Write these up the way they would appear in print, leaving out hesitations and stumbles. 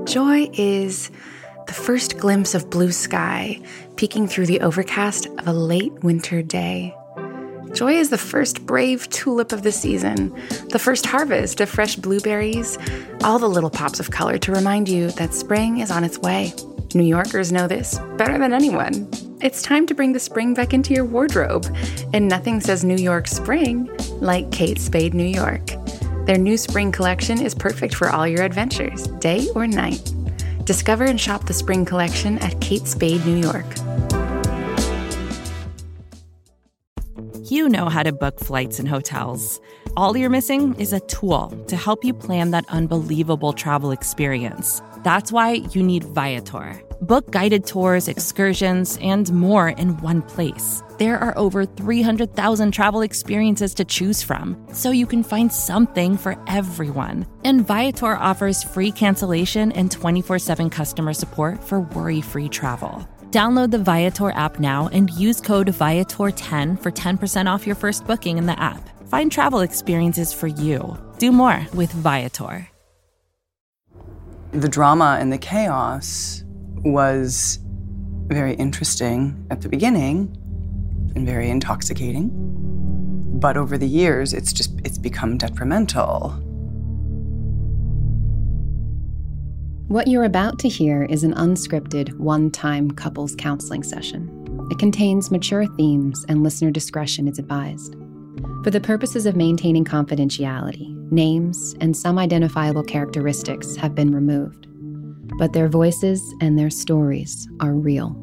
Joy is the first glimpse of blue sky peeking through the overcast of a late winter day. Joy is the first brave tulip of the season, the first harvest of fresh blueberries, all the little pops of color to remind you that spring is on its way. New Yorkers know this better than anyone. It's time to bring the spring back into your wardrobe, and nothing says New York spring like Kate Spade New York. Their new spring collection is perfect for all your adventures, day or night. Discover and shop the spring collection at Kate Spade New York. You know how to book flights and hotels. All you're missing is a tool to help you plan that unbelievable travel experience. That's why you need Viator. Book guided tours, excursions, and more in one place. There are over 300,000 travel experiences to choose from, so you can find something for everyone. And Viator offers free cancellation and 24/7 customer support for worry-free travel. Download the Viator app now and use code Viator10 for 10% off your first booking in the app. Find travel experiences for you. Do more with Viator. The drama and the chaos was very interesting at the beginning and very intoxicating. But over the years, it's become detrimental. What you're about to hear is an unscripted, one-time couples counseling session. It contains mature themes and listener discretion is advised. For the purposes of maintaining confidentiality, names and some identifiable characteristics have been removed. But their voices and their stories are real.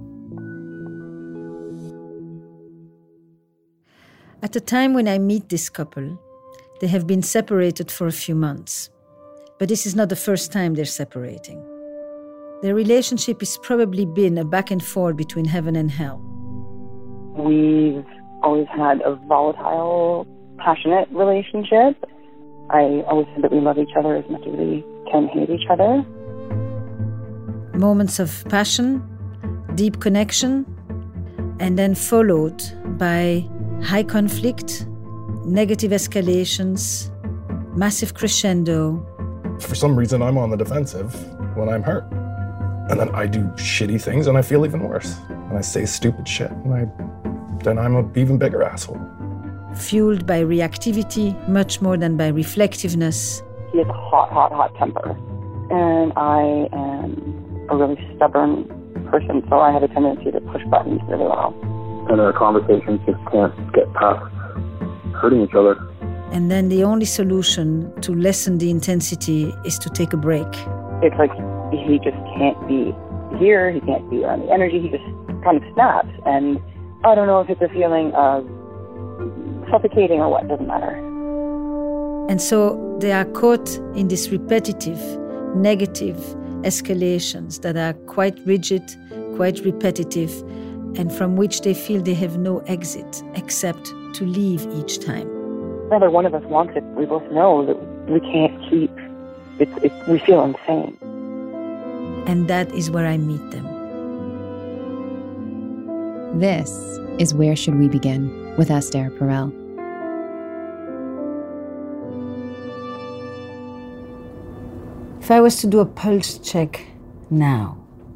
At the time when I meet this couple, they have been separated for a few months. But this is not the first time they're separating. Their relationship has probably been a back and forth between heaven and hell. We've always had a volatile, passionate relationship. I always said that we love each other as much as we can hate each other. Moments of passion, deep connection, and then followed by high conflict, negative escalations, massive crescendo. For some reason, I'm on the defensive when I'm hurt. And then I do shitty things and I feel even worse. And I say stupid shit and then I'm an even bigger asshole. Fueled by reactivity much more than by reflectiveness. He has a hot temper. And I am a really stubborn person, so I have a tendency to push buttons really well. And our conversations just can't get past hurting each other. And then the only solution to lessen the intensity is to take a break. It's like he just can't be here, he can't be around the energy, he just kind of snaps. And I don't know if it's a feeling of suffocating or what, doesn't matter. And so they are caught in this repetitive, negative escalations that are quite rigid, quite repetitive, and from which they feel they have no exit except to leave each time. Neither one of us wants it. We both know that we can't keep. We feel insane. And that is where I meet them. This is Where Should We Begin with Esther Perel. If I was to do a pulse check now.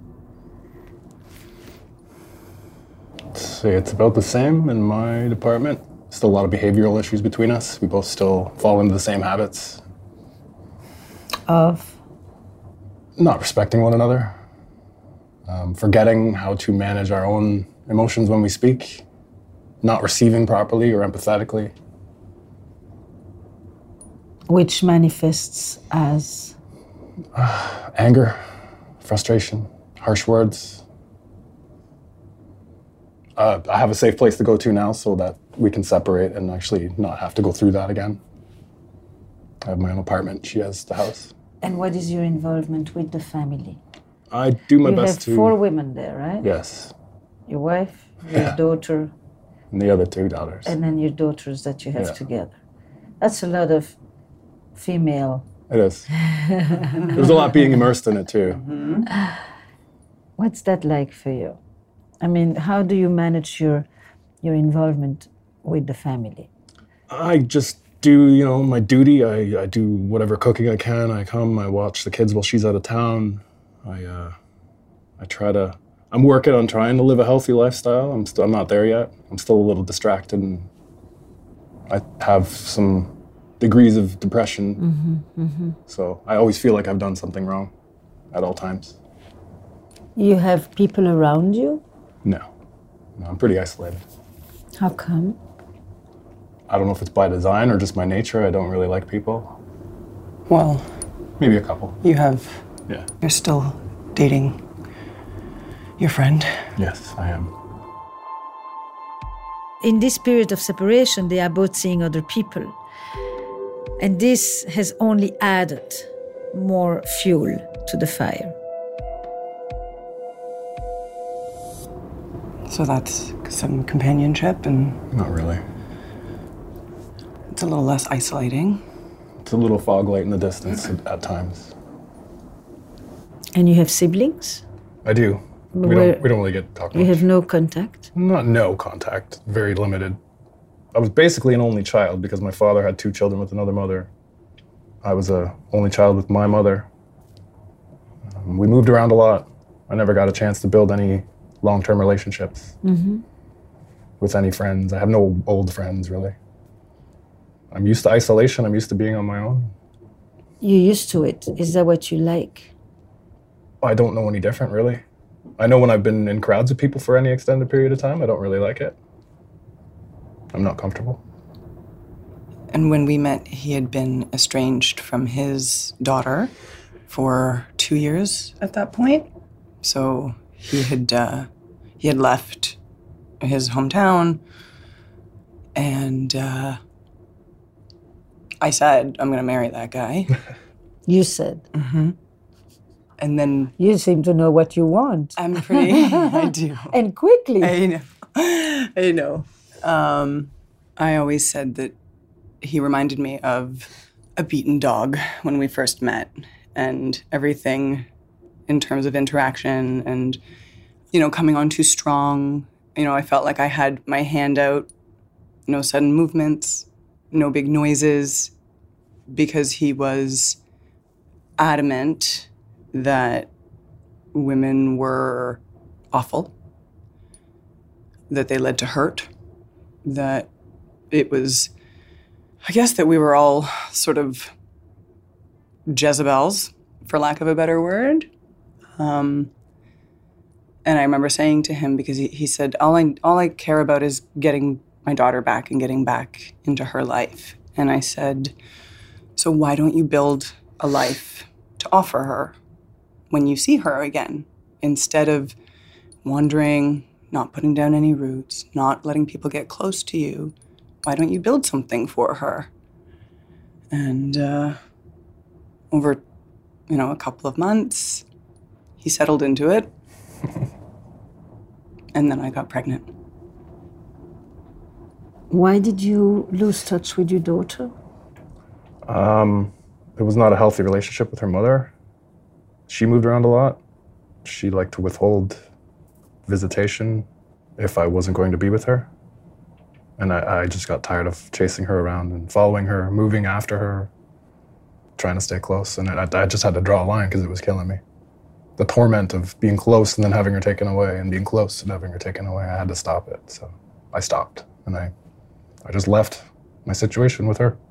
Let's see, it's about the same in my department. Still a lot of behavioral issues between us. We both still fall into the same habits. Of? Not respecting one another. Forgetting how to manage our own emotions when we speak. Not receiving properly or empathetically. Which manifests as? Anger, frustration, harsh words. I have a safe place to go to now so that we can separate and actually not have to go through that again. I have my own apartment. She has the house. And what is your involvement with the family? I do my best to... You have 4 women there, right? Yes. Your wife, your daughter. And the other 2 daughters. And then your daughters that you have together. That's a lot of female... It is. There's a lot being immersed in it too. Mm-hmm. What's that like for you? I mean, how do you manage your involvement with the family? I just do, my duty. I do whatever cooking I can. I come, I watch the kids while she's out of town. I'm working on trying to live a healthy lifestyle. I'm not there yet. I'm still a little distracted, and I have some degrees of depression. So I always feel like I've done something wrong at all times. You have people around you? No, I'm pretty isolated. How come? I don't know if it's by design or just my nature. I don't really like people. Well, maybe a couple. You're still dating your friend? Yes, I am. In this period of separation, they are both seeing other people. And this has only added more fuel to the fire. So that's some companionship and... Not really. It's a little less isolating. It's a little fog light in the distance at times. And you have siblings? I do. We don't really get to talk much. You have no contact? Not no contact, very limited. I was basically an only child because my father had 2 children with another mother. I was a only child with my mother. We moved around a lot. I never got a chance to build any long-term relationships with any friends. I have no old friends, really. I'm used to isolation. I'm used to being on my own. You're used to it. Is that what you like? I don't know any different, really. I know when I've been in crowds of people for any extended period of time, I don't really like it. I'm not comfortable. And when we met, he had been estranged from his daughter for 2 years at that point. So he had left his hometown, and I said, I'm going to marry that guy. You said? Mm-hmm. And then... You seem to know what you want. I'm pretty... I do. And quickly. I know. I always said that he reminded me of a beaten dog when we first met, and everything in terms of interaction and, coming on too strong. I felt like I had my hand out, no sudden movements, no big noises, because he was adamant that women were awful, that they led to hurt, that it was, I guess, that we were all sort of Jezebels, for lack of a better word. And I remember saying to him, because he said, all I care about is getting my daughter back and getting back into her life. And I said, so why don't you build a life to offer her when you see her again, instead of wandering, not putting down any roots, not letting people get close to you? Why don't you build something for her? And over, a couple of months, he settled into it. And then I got pregnant. Why did you lose touch with your daughter? It was not a healthy relationship with her mother. She moved around a lot. She liked to withhold visitation if I wasn't going to be with her. And I just got tired of chasing her around and following her, moving after her, trying to stay close. And I just had to draw a line because it was killing me. The torment of being close and then having her taken away and being close and having her taken away, I had to stop it. So I stopped, and I just left my situation with her.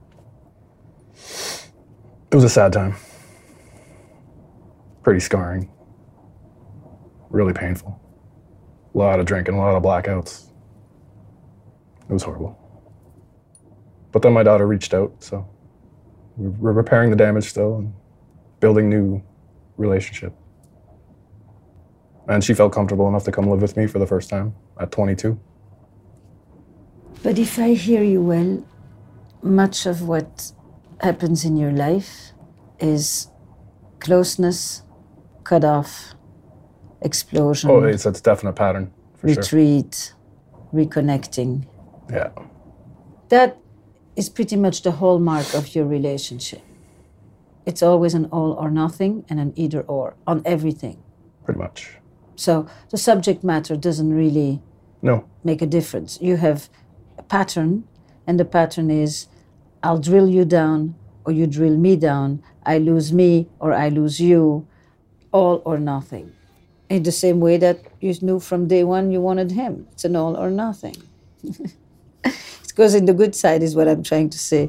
It was a sad time. Pretty scarring. Really painful. A lot of drinking, a lot of blackouts. It was horrible. But then my daughter reached out, so we're repairing the damage still and building new relationship. And she felt comfortable enough to come live with me for the first time at 22. But if I hear you well, much of what happens in your life is closeness, cut off, explosion. Oh, it's a definite pattern, for retreat, reconnecting. Yeah. That is pretty much the hallmark of your relationship. It's always an all or nothing and an either or on everything. Pretty much. So the subject matter doesn't really make a difference. You have a pattern, and the pattern is I'll drill you down or you drill me down. I lose me or I lose you. all or nothing. In the same way that you knew from day one you wanted him. It's an all or nothing. It goes in the good side is what I'm trying to say.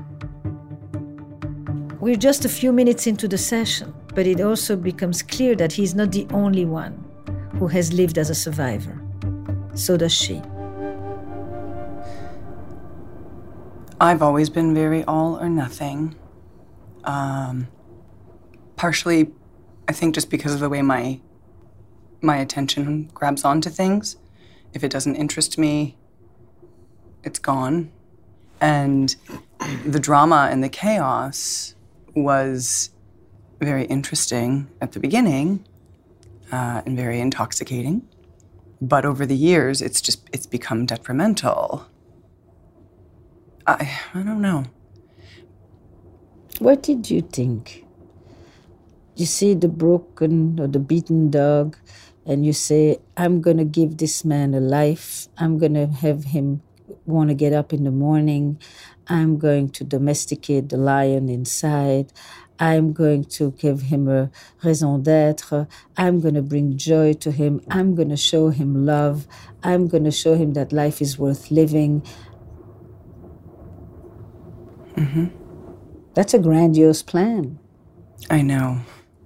We're just a few minutes into the session, but it also becomes clear that he's not the only one who has lived as a survivor. So does she. I've always been very all or nothing. Partially, I think just because of the way my attention grabs onto things. If it doesn't interest me, it's gone. And the drama and the chaos was very interesting at the beginning and very intoxicating. But over the years, it's become detrimental. I don't know. What did you think? You see the broken or the beaten dog, and you say, I'm going to give this man a life. I'm going to have him want to get up in the morning. I'm going to domesticate the lion inside. I'm going to give him a raison d'être. I'm going to bring joy to him. I'm going to show him love. I'm going to show him that life is worth living. Mm-hmm. That's a grandiose plan. I know.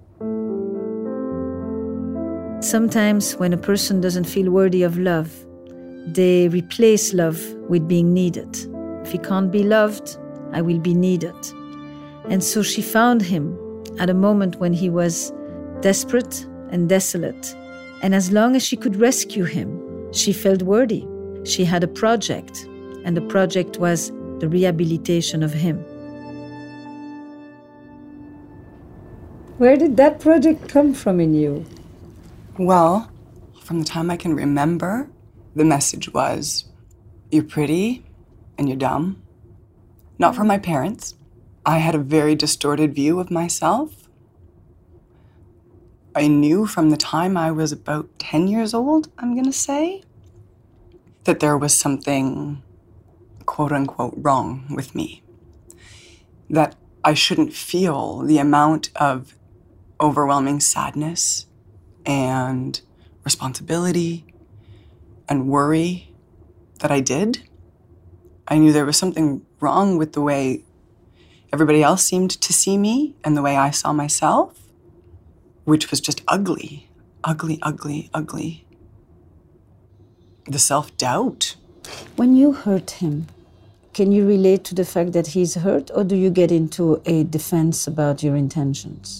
Sometimes when a person doesn't feel worthy of love, they replace love with being needed. If he can't be loved, I will be needed. And so she found him at a moment when he was desperate and desolate. And as long as she could rescue him, she felt worthy. She had a project, and the project was the rehabilitation of him. Where did that project come from in you? Well, from the time I can remember, the message was, you're pretty and you're dumb. Not from my parents. I had a very distorted view of myself. I knew from the time I was about 10 years old, I'm going to say, that there was something, quote unquote, wrong with me. That I shouldn't feel the amount of overwhelming sadness and responsibility and worry that I did. I knew there was something wrong with the way everybody else seemed to see me and the way I saw myself, which was just ugly, ugly, ugly, ugly. The self-doubt. When you hurt him, can you relate to the fact that he's hurt, or do you get into a defense about your intentions?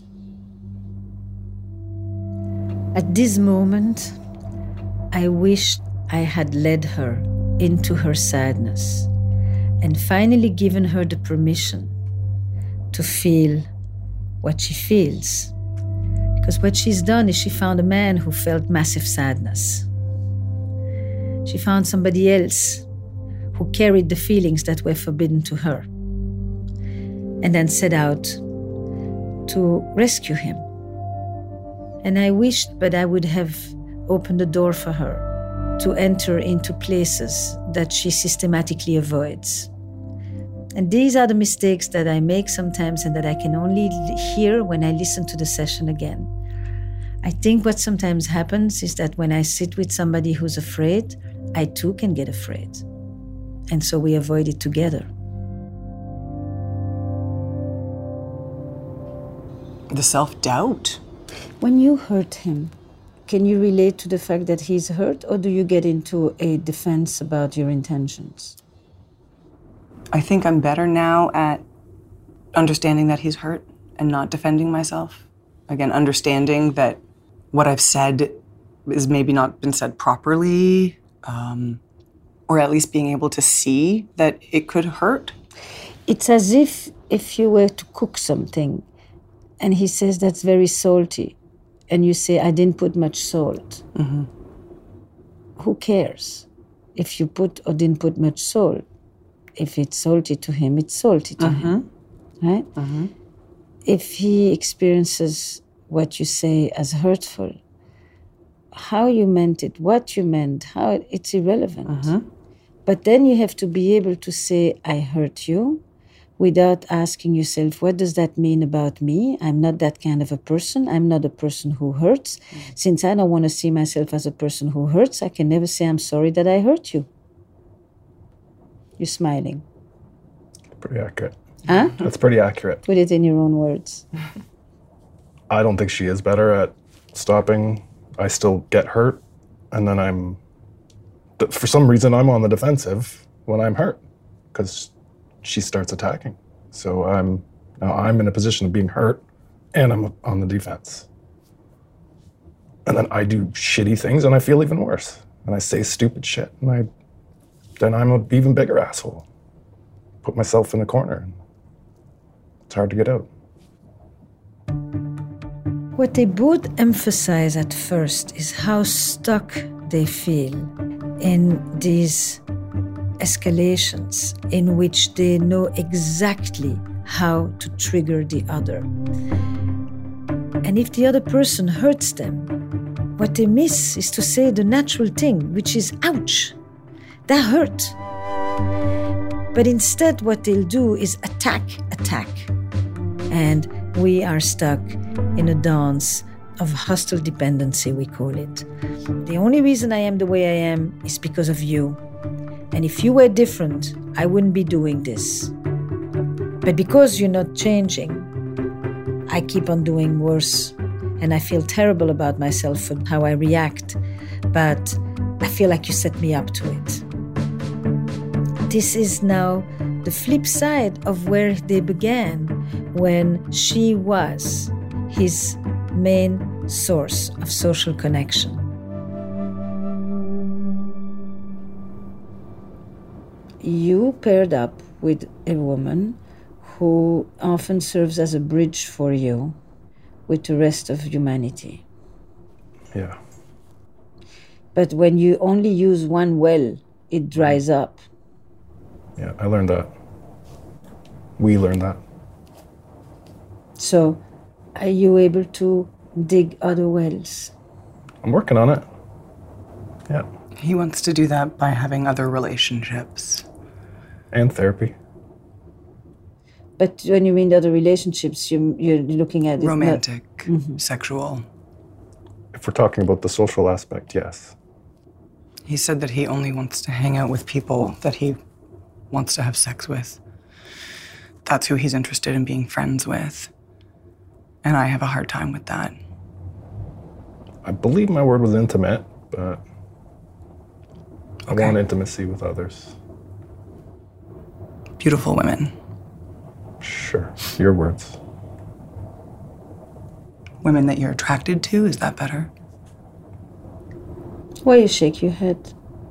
At this moment, I wished I had led her into her sadness and finally given her the permission to feel what she feels. Because what she's done is she found a man who felt massive sadness. She found somebody else who carried the feelings that were forbidden to her, and then set out to rescue him. And I wished that I would have opened the door for her to enter into places that she systematically avoids. And these are the mistakes that I make sometimes and that I can only hear when I listen to the session again. I think what sometimes happens is that when I sit with somebody who's afraid, I too can get afraid. And so we avoid it together. The self-doubt. When you hurt him, can you relate to the fact that he's hurt, or do you get into a defense about your intentions? I think I'm better now at understanding that he's hurt and not defending myself. Again, understanding that what I've said is maybe not been said properly, or at least being able to see that it could hurt. It's as if you were to cook something and he says that's very salty, and you say, I didn't put much salt. Mm-hmm. Who cares if you put or didn't put much salt? If it's salty to him, it's salty to him, right? Mm-hmm. If he experiences what you say as hurtful, how you meant it, what you meant, how it's irrelevant. Mm-hmm. But then you have to be able to say, I hurt you, without asking yourself, what does that mean about me? I'm not that kind of a person. I'm not a person who hurts. Since I don't want to see myself as a person who hurts, I can never say I'm sorry that I hurt you. You're smiling. Pretty accurate. Huh? That's pretty accurate. Put it in your own words. I don't think she is better at stopping. I still get hurt, and then for some reason, I'm on the defensive when I'm hurt, because she starts attacking. So I'm in a position of being hurt, and I'm on the defense. And then I do shitty things, and I feel even worse. And I say stupid shit, and then I'm an even bigger asshole. Put myself in a corner. It's hard to get out. What they both emphasize at first is how stuck they feel in these escalations in which they know exactly how to trigger the other. And if the other person hurts them, what they miss is to say the natural thing, which is, ouch, that hurt. But instead what they'll do is attack. And we are stuck in a dance of hostile dependency, we call it. The only reason I am the way I am is because of you. And if you were different, I wouldn't be doing this. But because you're not changing, I keep on doing worse. And I feel terrible about myself for how I react. But I feel like you set me up to it. This is now the flip side of where they began, when she was his main source of social connection. You paired up with a woman who often serves as a bridge for you with the rest of humanity. Yeah. But when you only use one well, it dries up. Yeah, I learned that. We learned that. So, are you able to dig other wells? I'm working on it. Yeah. He wants to do that by having other relationships. And therapy. But when you mean other relationships, you're looking at it romantic, sexual. If we're talking about the social aspect, yes. He said that he only wants to hang out with people that he wants to have sex with. That's who he's interested in being friends with. And I have a hard time with that. I believe my word was intimate, but I Okay. want intimacy with others. Beautiful women. Sure, your words. Women that you're attracted to, is that better? Why you shake your head?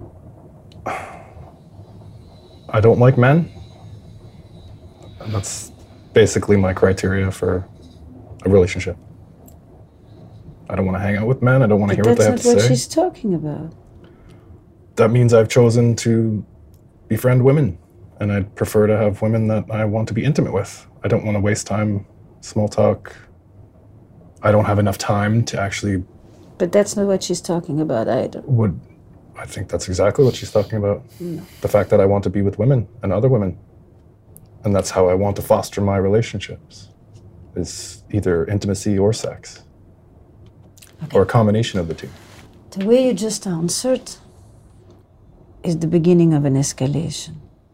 I don't like men. And that's basically my criteria for a relationship. I don't want to hang out with men. I don't want to hear what they have to say. That's not what she's talking about. That means I've chosen to befriend women, and I'd prefer to have women that I want to be intimate with. I don't want to waste time, small talk. I don't have enough time to actually... But that's not what she's talking about either. I think that's exactly what she's talking about. No. The fact that I want to be with women and other women. And that's how I want to foster my relationships, is either intimacy or sex. Okay. Or a combination of the two. The way you just answered is the beginning of an escalation.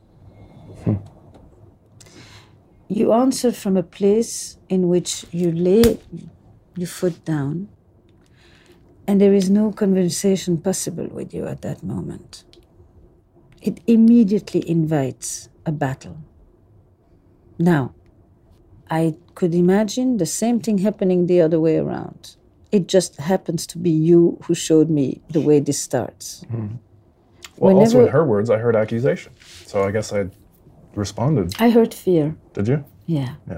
You answered from a place in which you lay your foot down, and there is no conversation possible with you at that moment. It immediately invites a battle. Now, I could imagine the same thing happening the other way around. It just happens to be you who showed me the way this starts. Mm-hmm. Well, also in her words, I heard accusation. So I guess I responded. I heard fear. Did you? Yeah. Yeah.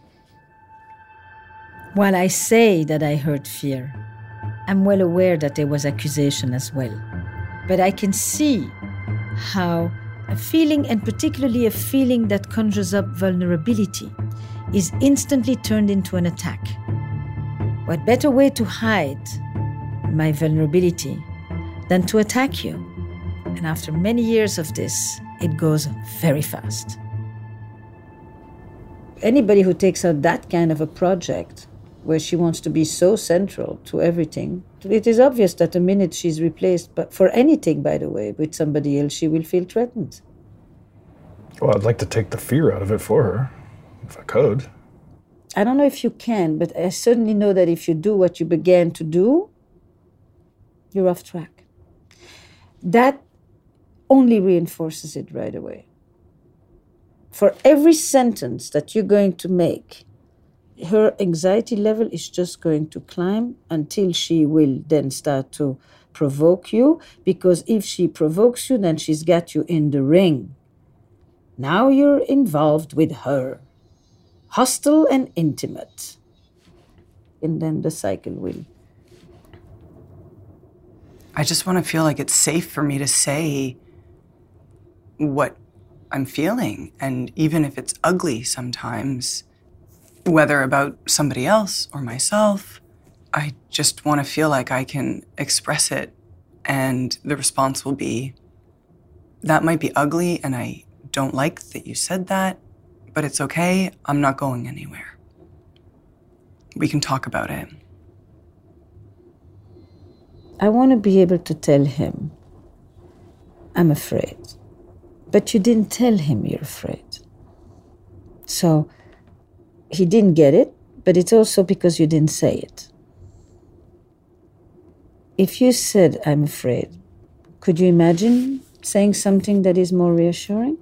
While I say that I heard fear, I'm well aware that there was accusation as well. But I can see how a feeling, and particularly a feeling that conjures up vulnerability, is instantly turned into an attack. What better way to hide my vulnerability than to attack you? And after many years of this, it goes very fast. anybody who takes out that kind of a project where she wants to be so central to everything, it is obvious that the minute she's replaced, but for anything, by the way, with somebody else, she will feel threatened. Well, I'd like to take the fear out of it for her, if I could. I don't know if you can, but I certainly know that if you do what you began to do, you're off track. That only reinforces it right away. For every sentence that you're going to make, her anxiety level is just going to climb until she will then start to provoke you, because if she provokes you, then she's got you in the ring. Now you're involved with her, hostile and intimate. And then the cycle will. I just want to feel like it's safe for me to say what I'm feeling. And even if it's ugly sometimes, whether about somebody else or myself, I just want to feel like I can express it. And the response will be, that might be ugly and I don't like that you said that, but it's okay, I'm not going anywhere. We can talk about it. I want to be able to tell him, I'm afraid. But you didn't tell him you're afraid. So he didn't get it, but it's also because you didn't say it. If you said, I'm afraid, could you imagine saying something that is more reassuring?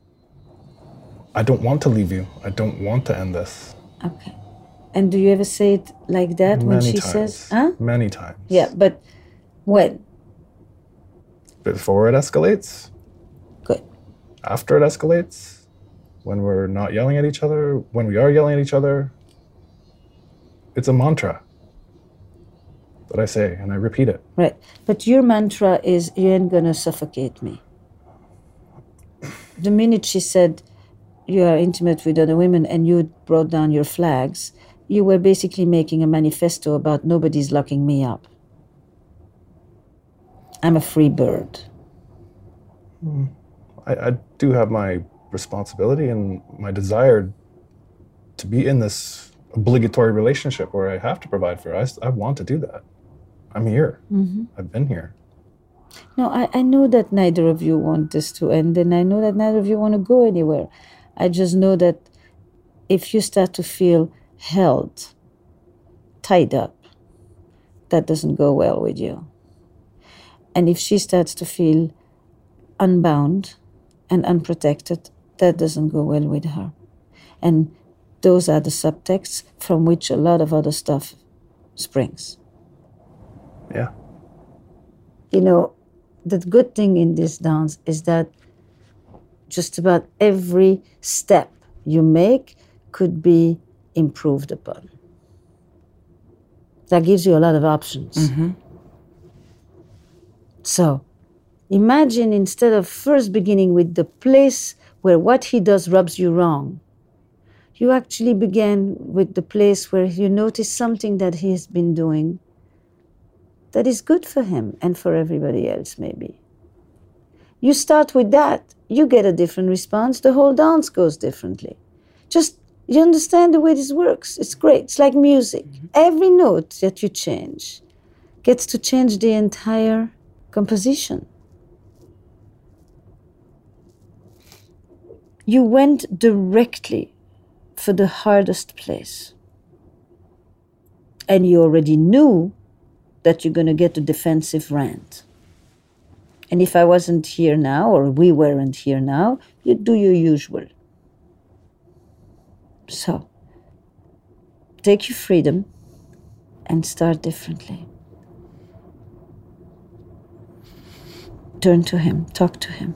I don't want to leave you. I don't want to end this. Okay. And do you ever say it like that when Many she times. says, huh? Many times. Yeah, but when? Before it escalates. Good. After it escalates. When we're not yelling at each other. When we are yelling at each other. It's a mantra that I say and I repeat it. Right. But your mantra is, you ain't gonna suffocate me. The minute she said, you are intimate with other women and you brought down your flags, you were basically making a manifesto about nobody's locking me up. I'm a free bird. I do have my responsibility and my desire to be in this obligatory relationship where I have to provide for her. I want to do that. I'm here. Mm-hmm. I've been here. No, I know that neither of you want this to end, and I know that neither of you want to go anywhere. I just know that if you start to feel held, tied up, that doesn't go well with you. And if she starts to feel unbound and unprotected, that doesn't go well with her. And those are the subtexts from which a lot of other stuff springs. Yeah. You know, the good thing in this dance is that just about every step you make could be improved upon. That gives you a lot of options. Mm-hmm. So, imagine instead of first beginning with the place where what he does rubs you wrong, you actually began with the place where you notice something that he has been doing that is good for him and for everybody else, maybe. You start with that, you get a different response, the whole dance goes differently. Just, you understand the way this works. It's great. It's like music. Mm-hmm. Every note that you change gets to change the entire composition. You went directly for the hardest place. And you already knew that you're going to get a defensive rant. And if I wasn't here now, or we weren't here now, you'd do your usual. So, take your freedom and start differently. Turn to him, talk to him.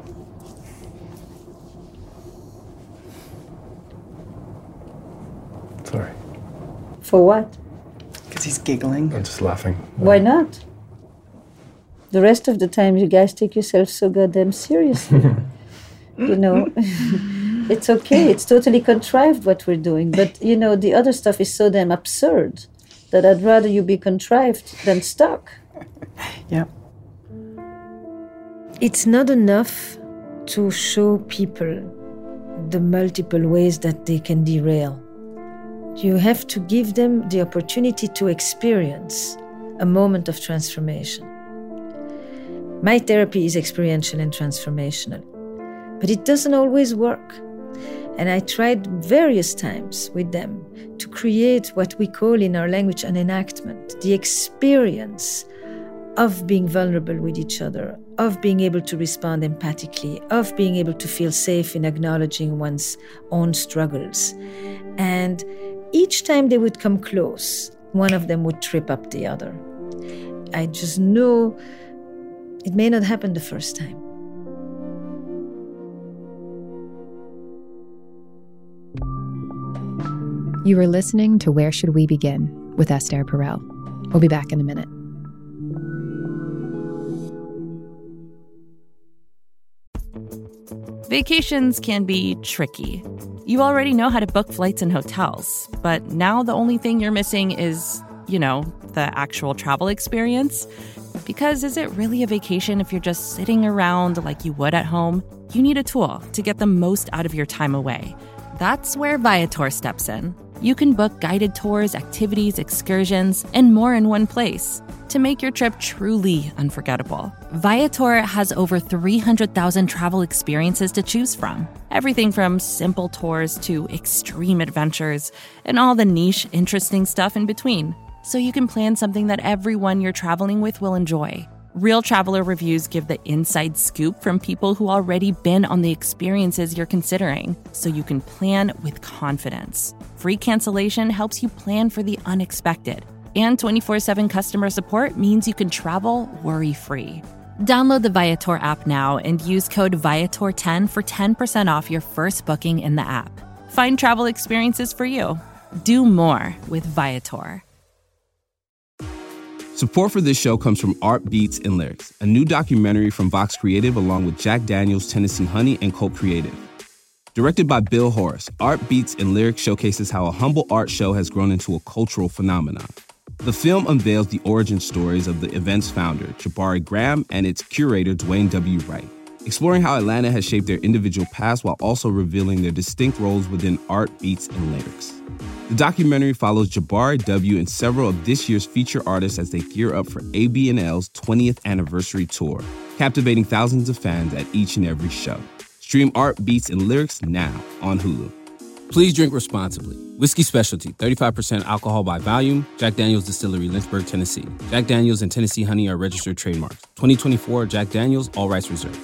Sorry. For what? Because he's giggling. I'm just laughing. Why not? The rest of the time, you guys take yourself so goddamn seriously. You know, it's okay. It's totally contrived what we're doing. But, you know, the other stuff is so damn absurd that I'd rather you be contrived than stuck. Yeah. It's not enough to show people the multiple ways that they can derail. You have to give them the opportunity to experience a moment of transformation. My therapy is experiential and transformational, but it doesn't always work. And I tried various times with them to create what we call in our language an enactment, the experience of being vulnerable with each other, of being able to respond empathically, of being able to feel safe in acknowledging one's own struggles. And each time they would come close, one of them would trip up the other. I just know it may not happen the first time. You were listening to Where Should We Begin with Esther Perel. We'll be back in a minute. Vacations can be tricky. You already know how to book flights and hotels, but now the only thing you're missing is, the actual travel experience. Because is it really a vacation if you're just sitting around like you would at home? You need a tool to get the most out of your time away. That's where Viator steps in. You can book guided tours, activities, excursions, and more in one place to make your trip truly unforgettable. Viator has over 300,000 travel experiences to choose from. Everything from simple tours to extreme adventures and all the niche, interesting stuff in between. So you can plan something that everyone you're traveling with will enjoy. Real traveler reviews give the inside scoop from people who already been on the experiences you're considering, so you can plan with confidence. Free cancellation helps you plan for the unexpected. And 24/7 customer support means you can travel worry-free. Download the Viator app now and use code Viator10 for 10% off your first booking in the app. Find travel experiences for you. Do more with Viator. Support for this show comes from Art Beats and Lyrics, a new documentary from Vox Creative along with Jack Daniels, Tennessee Honey, and Cult Creative. Directed by Bill Horace, Art Beats and Lyrics showcases how a humble art show has grown into a cultural phenomenon. The film unveils the origin stories of the event's founder, Jabari Graham, and its curator, Dwayne W. Wright, exploring how Atlanta has shaped their individual paths while also revealing their distinct roles within Art Beats and Lyrics. The documentary follows Jabari W. and several of this year's feature artists as they gear up for AB&L's 20th anniversary tour, captivating thousands of fans at each and every show. Stream Art Beats and Lyrics now on Hulu. Please drink responsibly. Whiskey Specialty, 35% alcohol by volume. Jack Daniel's Distillery, Lynchburg, Tennessee. Jack Daniel's and Tennessee Honey are registered trademarks. 2024 Jack Daniel's, all rights reserved.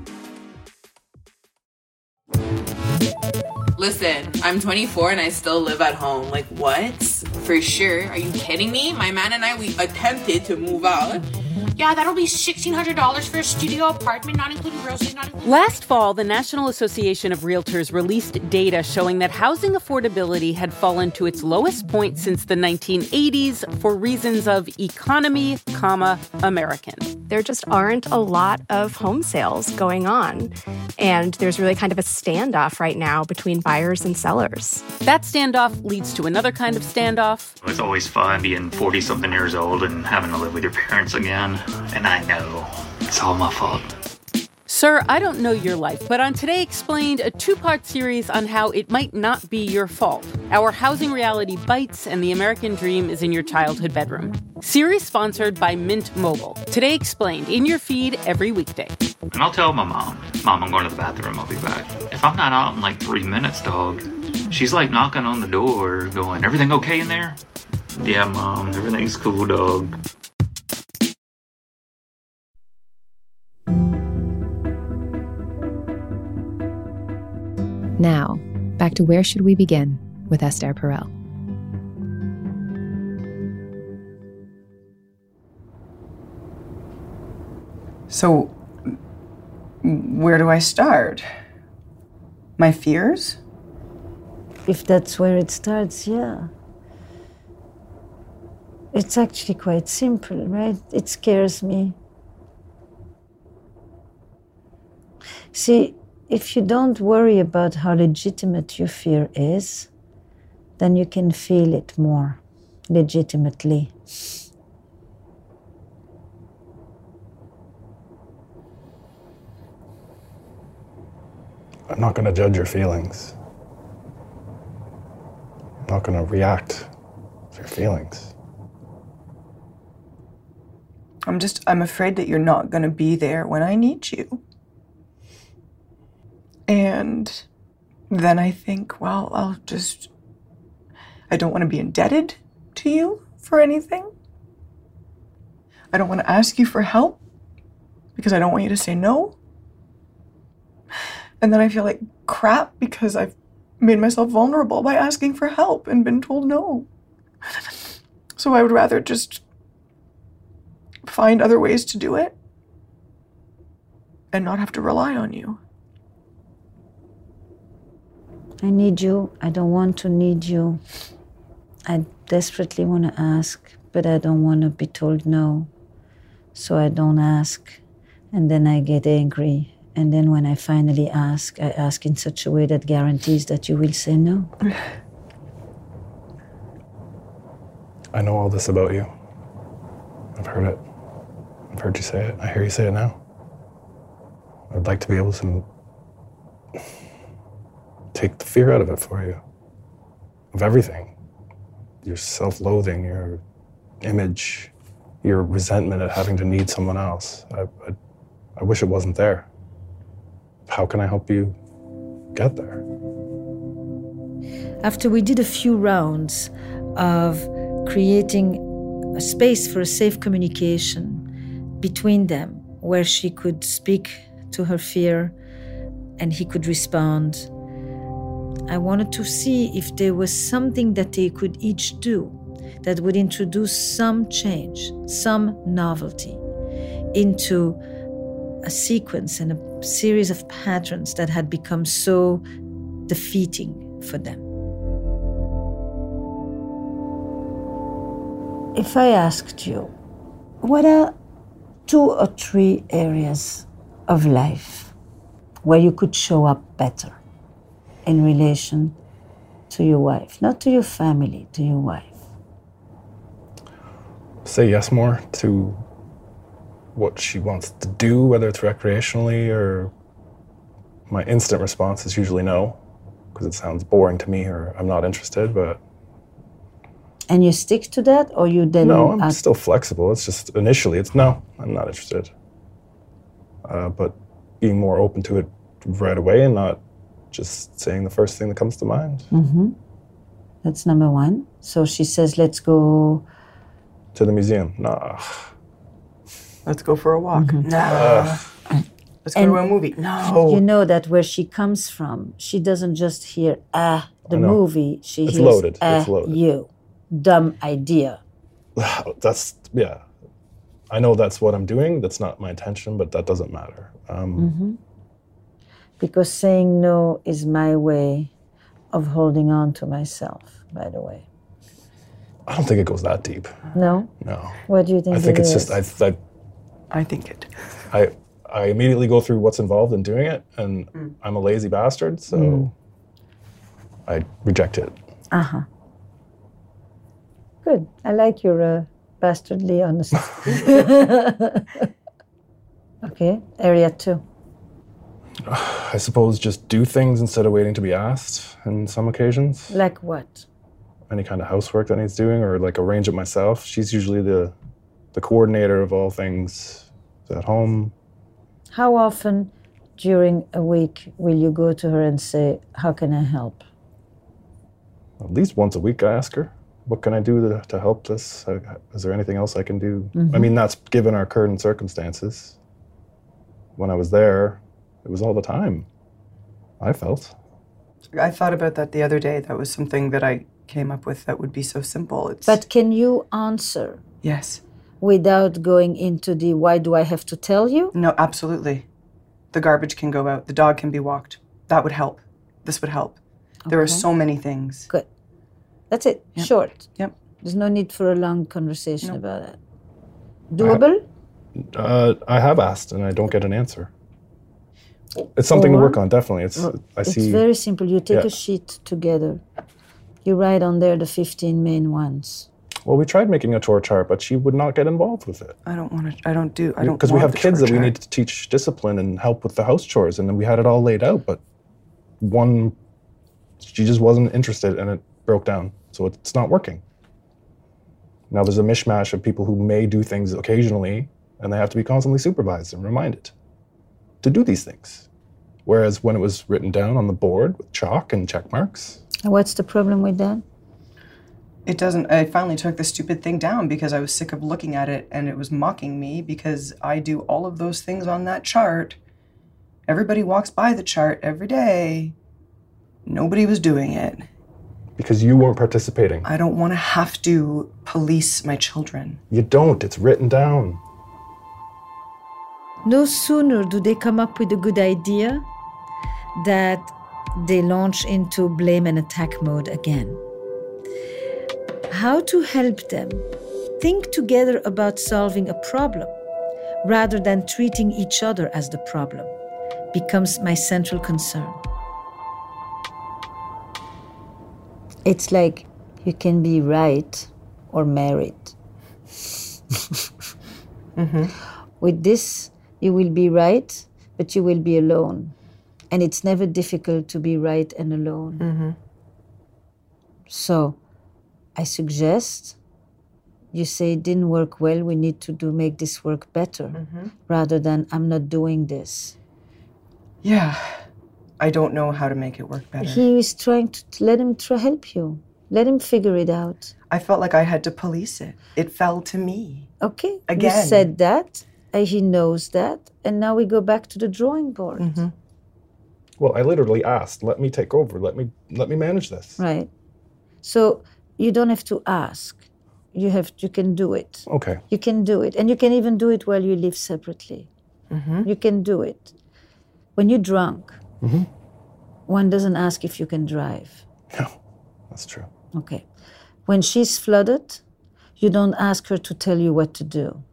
Listen, I'm 24 and I still live at home. Like, what? For sure. Are you kidding me? My man and I, we attempted to move out. Yeah, that'll be $1,600 for a studio apartment, not including groceries, not including... Last fall, the National Association of Realtors released data showing that housing affordability had fallen to its lowest point since the 1980s for reasons of economy, American. There just aren't a lot of home sales going on. And there's really kind of a standoff right now between buyers and sellers. That standoff leads to another kind of standoff. It's always fun being 40-something years old and having to live with your parents again. And I know it's all my fault. Sir, I don't know your life, but on Today Explained, a two-part series on how it might not be your fault. Our housing reality bites and the American dream is in your childhood bedroom. Series sponsored by Mint Mobile. Today Explained, in your feed every weekday. And I'll tell my mom, I'm going to the bathroom, I'll be back. If I'm not out in like 3 minutes, dog, she's like knocking on the door going, everything okay in there? Yeah, Mom, everything's cool, dog. Now, back to Where Should We Begin with Esther Perel. So, where do I start? My fears? If that's where it starts, yeah. It's actually quite simple, right? It scares me. See, if you don't worry about how legitimate your fear is, then you can feel it more legitimately. I'm not going to judge your feelings. I'm not going to react to your feelings. I'm afraid that you're not going to be there when I need you. And then I think, well, I don't want to be indebted to you for anything. I don't want to ask you for help because I don't want you to say no. And then I feel like crap because I've made myself vulnerable by asking for help and been told no. So I would rather just find other ways to do it and not have to rely on you. I need you. I don't want to need you. I desperately want to ask, but I don't want to be told no. So I don't ask. And then I get angry. And then when I finally ask, I ask in such a way that guarantees that you will say no. I know all this about you. I've heard it. I've heard you say it. I hear you say it now. I'd like to be able to take the fear out of it for you. Of everything. Your self-loathing, your image, your resentment at having to need someone else. I wish it wasn't there. How can I help you get there? After we did a few rounds of creating a space for a safe communication between them, where she could speak to her fear and he could respond, I wanted to see if there was something that they could each do that would introduce some change, some novelty into a sequence and a series of patterns that had become so defeating for them. If I asked you, what are 2 or 3 areas of life where you could show up better in relation to your wife, not to your family, to your wife? Say yes more to what she wants to do, whether it's recreationally or... My instant response is usually no, because it sounds boring to me or I'm not interested, but... And you stick to that, or you then... No, I'm still flexible. It's just initially it's no, I'm not interested. But being more open to it right away and not just saying the first thing that comes to mind. Mm-hmm. That's number 1. So she says, let's go... To the museum. Nah. Let's go for a walk. Mm-hmm. Nah. Let's go to a movie. No. You know that where she comes from, she doesn't just hear, the movie. She it's hears, loaded. It's loaded. You. Dumb idea. That's, yeah. I know that's what I'm doing. That's not my intention, but that doesn't matter. Because saying no is my way of holding on to myself, by the way. I don't think it goes that deep. No? No. What do you think I think it it's is? just, I think it. I immediately go through what's involved in doing it, and I'm a lazy bastard, so I reject it. Uh-huh. Good. I like your bastardly honesty. Okay, area 2. I suppose just do things instead of waiting to be asked on some occasions. Like what? Any kind of housework that needs doing, or like arrange it myself. She's usually the coordinator of all things at home. How often during a week will you go to her and say, how can I help? At least once a week I ask her, what can I do to help this? Is there anything else I can do? Mm-hmm. I mean, that's given our current circumstances. When I was there, it was all the time, I felt. I thought about that the other day. That was something that I came up with that would be so simple. But can you answer? Yes. Without going into the why do I have to tell you? No, absolutely. The garbage can go out. The dog can be walked. That would help. This would help. There are so many things. Good. That's it. Yep. Short. Yep. There's no need for a long conversation about that. Doable? I have asked and I don't get an answer. It's something to work on, definitely. It's very simple. You take a sheet together. You write on there the 15 main ones. Well, we tried making a chore chart, but she would not get involved with it. Because we have kids that we need to teach discipline and help with the house chores, and then we had it all laid out, but she just wasn't interested and it broke down. So it's not working. Now there's a mishmash of people who may do things occasionally and they have to be constantly supervised and reminded to do these things. Whereas when it was written down on the board with chalk and check marks. And what's the problem with that? It doesn't, I finally took the stupid thing down because I was sick of looking at it and it was mocking me because I do all of those things on that chart. Everybody walks by the chart every day. Nobody was doing it. Because you weren't participating. I don't want to have to police my children. You don't, it's written down. No sooner do they come up with a good idea that they launch into blame and attack mode again. How to help them think together about solving a problem rather than treating each other as the problem becomes my central concern. It's like you can be right or married. Mm-hmm. With this, you will be right, but you will be alone. And it's never difficult to be right and alone. Mm-hmm. So, I suggest you say it didn't work well, we need to make this work better, rather than I'm not doing this. Yeah, I don't know how to make it work better. He is trying to let him help you. Let him figure it out. I felt like I had to police it. It fell to me. Okay, Again. You said that, he knows that, and now we go back to the drawing board. Mm-hmm. Well, I literally asked, let me take over, let me manage this. Right. So you don't have to ask. You can do it. Okay. You can do it. And you can even do it while you live separately. Mm-hmm. You can do it. When you're drunk, Mm-hmm. one doesn't ask if you can drive. No, that's true. Okay. When she's flooded, you don't ask her to tell you what to do.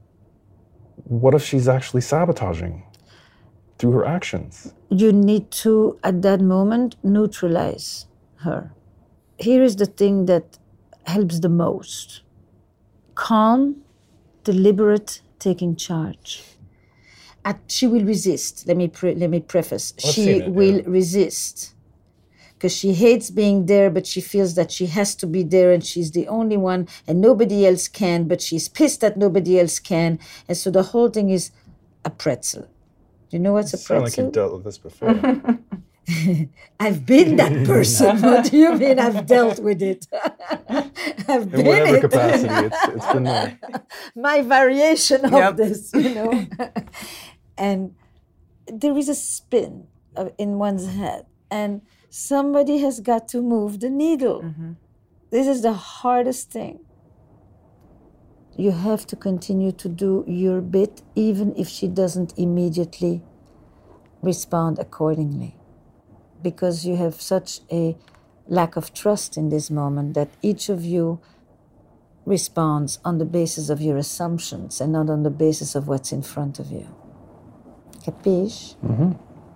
What if she's actually sabotaging through her actions? You need to, at that moment, neutralize her. Here is the thing that helps the most. Calm, deliberate taking charge. She will resist. Let me preface. She will resist. Because she hates being there, but she feels that she has to be there and she's the only one and nobody else can, but she's pissed that nobody else can. And so the whole thing is a pretzel. Do you know what's a pretzel? Sound like you've dealt with this before. I've been that person. What do you mean I've dealt with it? I've been in whatever it. capacity, it's been there. My variation of this, And there is a spin in one's head. And somebody has got to move the needle. Mm-hmm. This is the hardest thing. You have to continue to do your bit, even if she doesn't immediately respond accordingly. Because you have such a lack of trust in this moment that each of you responds on the basis of your assumptions and not on the basis of what's in front of you. Capisce? Mm-hmm.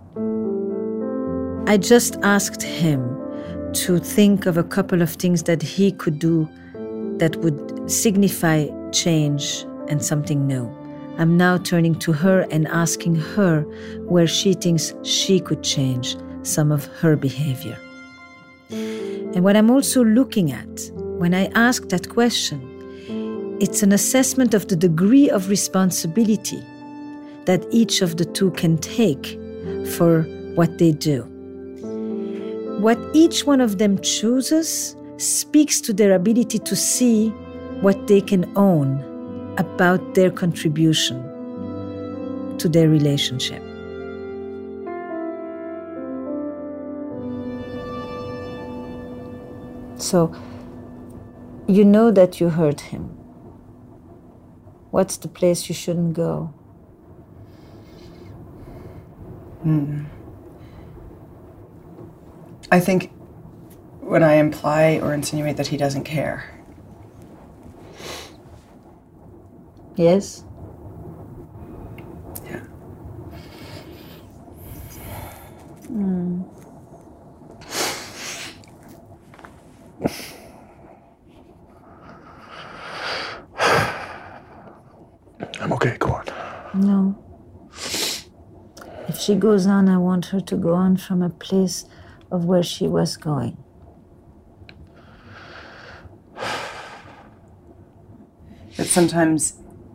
I just asked him to think of a couple of things that he could do that would signify change and something new. I'm now turning to her and asking her where she thinks she could change some of her behavior. And what I'm also looking at when I ask that question, it's an assessment of the degree of responsibility that each of the two can take for what they do. What each one of them chooses speaks to their ability to see what they can own about their contribution to their relationship. So, you know that you hurt him. What's the place you shouldn't go? I think when I imply or insinuate that he doesn't care. Yes? Yeah. I'm okay, go on. No. I If she goes on, I want her to go on from a place of where she was going. That sometimes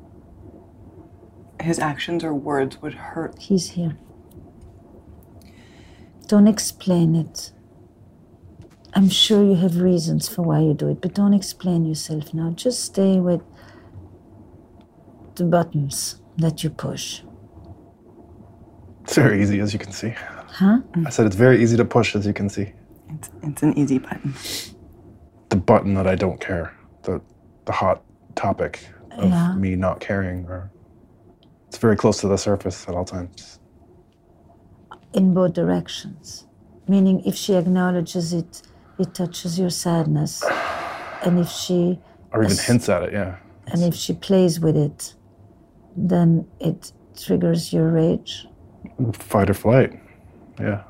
his actions or words would hurt. He's here. Don't explain it. I'm sure you have reasons for why you do it, but don't explain yourself now. Just stay with the buttons that you push. It's very easy, as you can see. Huh? I said it's very easy to push, as you can see. It's an easy button. The button that I don't care. The hot topic of Yeah. me not caring. It's very close to the surface at all times. In both directions. Meaning if she acknowledges it, it touches your sadness. And if she... Or even hints at it, yeah. And if she plays with it, then it triggers your rage. Fight or flight, yeah.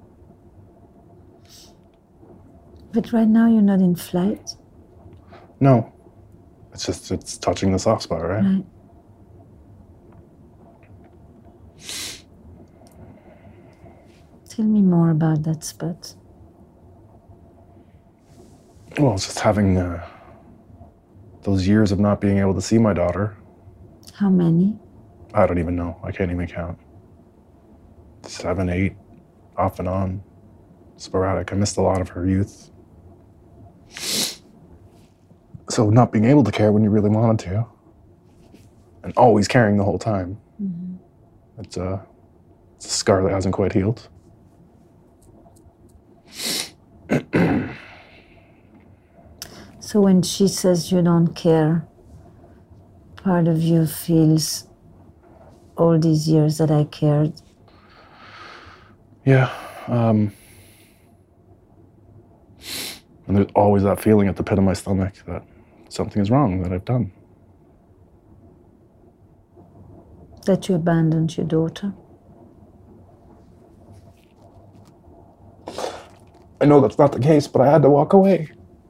But right now you're not in flight. No. It's touching the soft spot, right? Right. Tell me more about that spot. Well, it's just having those years of not being able to see my daughter. How many? I don't even know. I can't even count. 7, 8, off and on, sporadic. I missed a lot of her youth. So not being able to care when you really wanted to, and always caring the whole time, it's a scar that hasn't quite healed. So when she says you don't care, part of you feels all these years that I cared. Yeah. And there's always that feeling at the pit of my stomach that something is wrong that I've done. That you abandoned your daughter. I know that's not the case, but I had to walk away.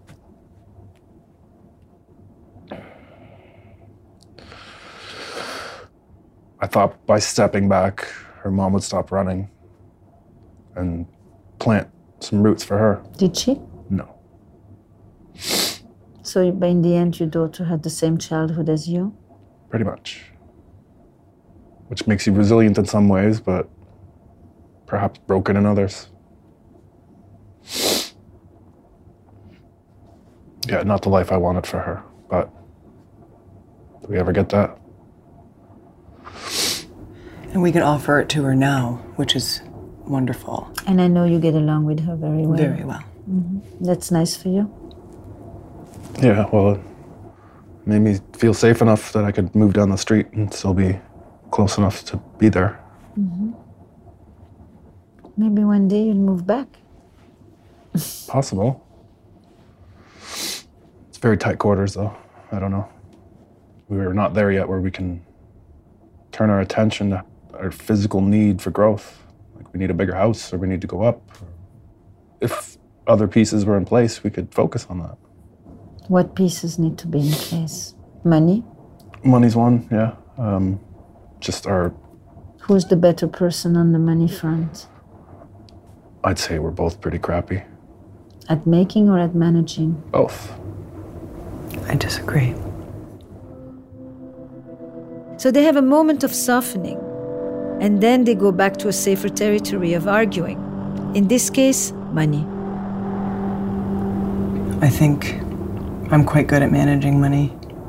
I thought by stepping back, her mom would stop running and plant some roots for her. Did she? No. So in the end, your daughter had the same childhood as you? Pretty much. Which makes you resilient in some ways, but perhaps broken in others. Yeah, not the life I wanted for her, but do we ever get that? And we can offer it to her now, which is wonderful. And I know you get along with her very well. Very well. That's nice for you. Yeah, well, it made me feel safe enough that I could move down the street and still be close enough to be there. Maybe one day you'll move back. Possible. It's very tight quarters, though. I don't know. We're not there yet where we can turn our attention to our physical need for growth. Like we need a bigger house or we need to go up. If other pieces were in place, we could focus on that. What pieces need to be in place? Money? Money's one, yeah. Just our... Who's the better person on the money front? I'd say we're both pretty crappy. At making or at managing? Both. I disagree. So they have a moment of softening, and then they go back to a safer territory of arguing. In this case, money. I think I'm quite good at managing money.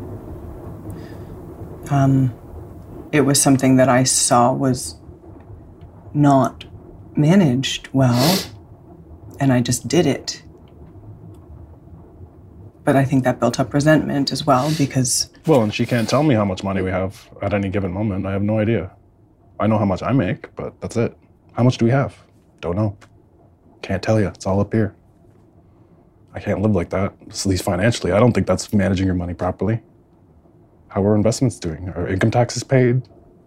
It was something that I saw was not managed well, and I just did it. But I think that built up resentment as well because... Well, and she can't tell me how much money we have at any given moment. I have no idea. I know how much I make, but that's it. How much do we have? Don't know. Can't tell you. It's all up here. I can't live like that, at least financially. I don't think that's managing your money properly. How are investments doing? Are income taxes paid?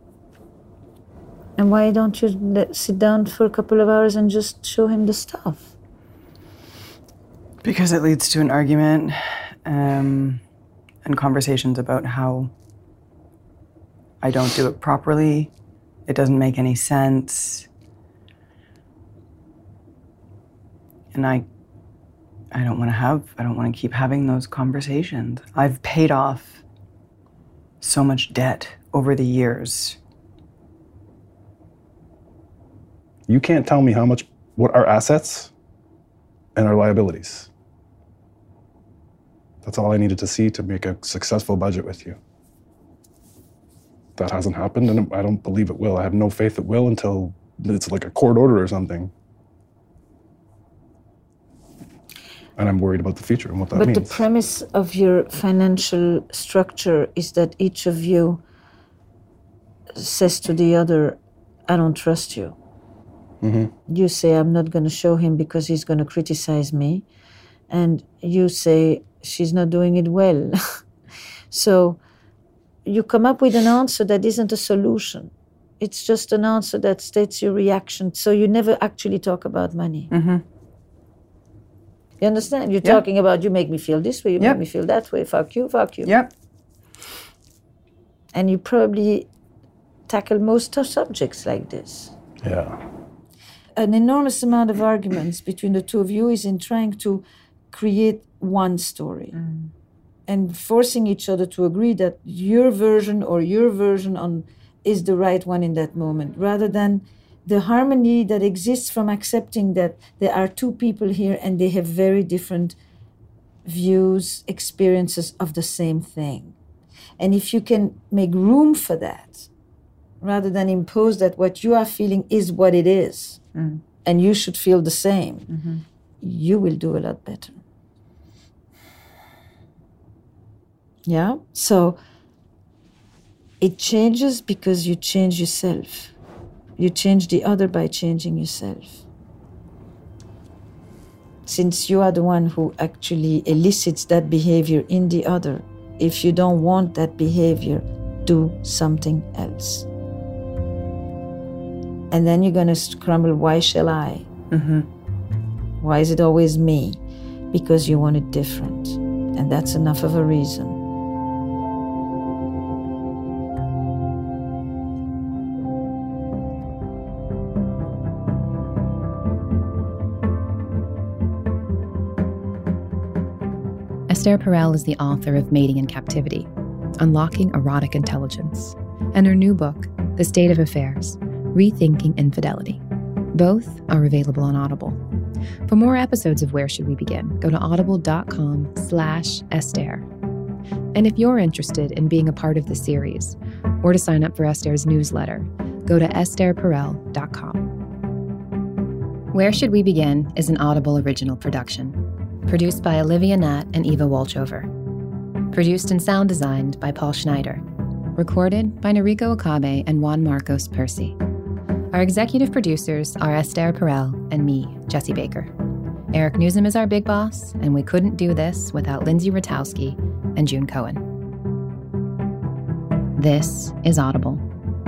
And why don't you sit down for a couple of hours and just show him the stuff? Because it leads to an argument and conversations about how I don't do it properly It doesn't make any sense. And I don't want to keep having those conversations. I've paid off so much debt over the years. You can't tell me what our assets and our liabilities. That's all I needed to see to make a successful budget with you. That hasn't happened, and I don't believe it will. I have no faith it will until it's like a court order or something. And I'm worried about the future and what that means. But the premise of your financial structure is that each of you says to the other, I don't trust you. Mm-hmm. You say, I'm not going to show him because he's going to criticize me. And you say, she's not doing it well. So you come up with an answer that isn't a solution. It's just an answer that states your reaction. So you never actually talk about money. Mm-hmm. You understand? You're talking about, you make me feel this way, you make me feel that way, fuck you. Yep. And you probably tackle most of subjects like this. Yeah. An enormous amount of arguments between the two of you is in trying to create one story and forcing each other to agree that your version is the right one in that moment, rather than the harmony that exists from accepting that there are two people here and they have very different views, experiences of the same thing. And if you can make room for that, rather than impose that what you are feeling is what it is, and you should feel the same, you will do a lot better. Yeah? So it changes because you change yourself. You change the other by changing yourself. Since you are the one who actually elicits that behavior in the other, if you don't want that behavior, do something else. And then you're going to scramble, why shall I? Mm-hmm. Why is it always me? Because you want it different. And that's enough of a reason. Esther Perel is the author of Mating in Captivity, Unlocking Erotic Intelligence, and her new book, The State of Affairs, Rethinking Infidelity. Both are available on Audible. For more episodes of Where Should We Begin, go to audible.com/Esther. And if you're interested in being a part of the series, or to sign up for Esther's newsletter, go to estherperel.com. Where Should We Begin is an Audible original production. Produced by Olivia Nat and Eva Wolchover. Produced and sound designed by Paul Schneider. Recorded by Noriko Okabe and Juan Marcos Percy. Our executive producers are Esther Perel and me, Jessie Baker. Eric Newsom is our big boss, and we couldn't do this without Lindsay Ratowski and June Cohen. This is Audible.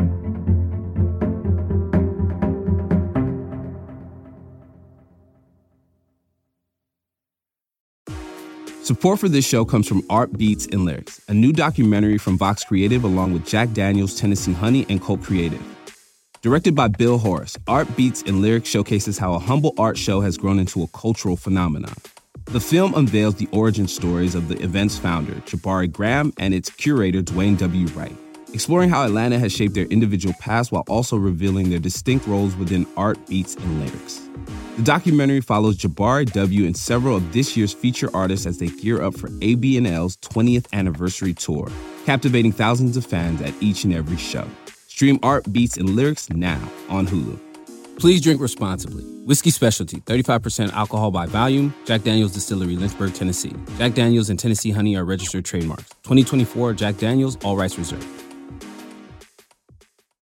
Support for this show comes from Art Beats and Lyrics, a new documentary from Vox Creative along with Jack Daniels, Tennessee Honey, and Colt Creative. Directed by Bill Horace, Art Beats and Lyrics showcases how a humble art show has grown into a cultural phenomenon. The film unveils the origin stories of the event's founder, Jabari Graham, and its curator, Dwayne W. Wright, exploring how Atlanta has shaped their individual paths while also revealing their distinct roles within Art Beats and Lyrics. The documentary follows Jabari W. and several of this year's feature artists as they gear up for AB&L's 20th anniversary tour, captivating thousands of fans at each and every show. Stream Art Beats and Lyrics now on Hulu. Please drink responsibly. Whiskey Specialty, 35% alcohol by volume. Jack Daniel's Distillery, Lynchburg, Tennessee. Jack Daniel's and Tennessee Honey are registered trademarks. 2024 Jack Daniel's, all rights reserved.